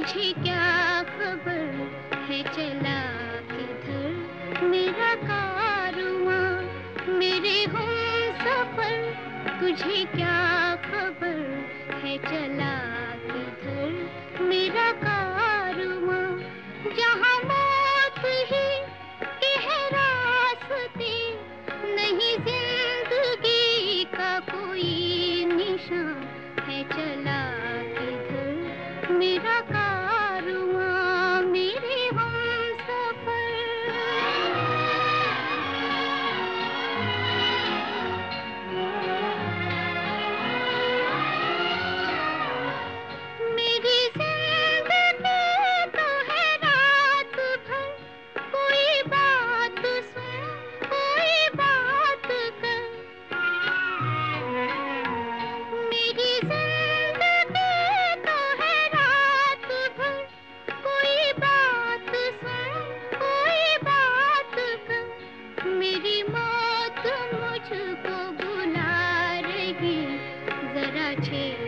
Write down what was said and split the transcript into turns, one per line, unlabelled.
तुझे क्या खबर है चला किधर मेरा कारवां मेरे हमसफर। तुझे क्या खबर है चला किधर मेरा कारवां। जहाँ मौत ही के है रास्ते, नहीं जिंदगी का कोई निशान है चला किधर मेरा कारवां मेरे हमसफर। मेरी जिंदगी तो है रात भर, कोई बात सुन कोई बात कर। मेरी जिंदगी तो है रात भर, कोई बात सुन कोई बात कर। मेरी मौत मुझको बुला रही, जरा छेड़